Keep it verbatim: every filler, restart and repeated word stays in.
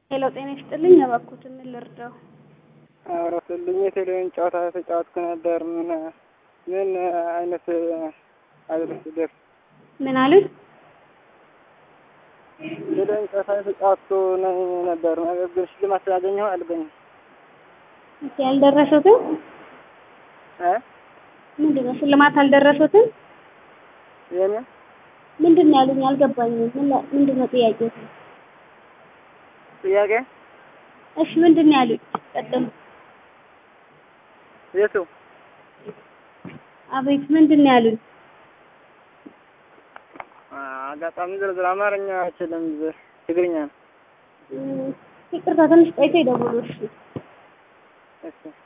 ሄሎ ጤና ይስጥልኝ እባክዎት ምን ልርዳው? አረፈልኝ የቴሌቪዥን ጨዋታ ተጫወትኩ ነበር። ምን ምን አይነት አይደርስ ደር ምን አሉኝ? ቴሌቪዥን ጨዋታ ተጫወትኩ ነበር። ነገር ግን ሽልማት ስላገኘሁ አልገኘሁም። እሺ አልደረሱትም? እ ምንድነው ሽልማት አልደረሱትም? የኔ ምንድነው ያሉኝ? አልገባኝም። ምን ምንድነው ጥያቄው? ጥያቄ እሺ ምንድነው ያሉኝ? ቀጥሉ። የቱ አቤት ምንድነው ያሉኝ? አጋጣሚ ዝርዝር አማርኛ አይችልም ትግርኛ ነው። ይቅርታ ትንሽ ቆይተው ይደውሉ እሺ። እሺ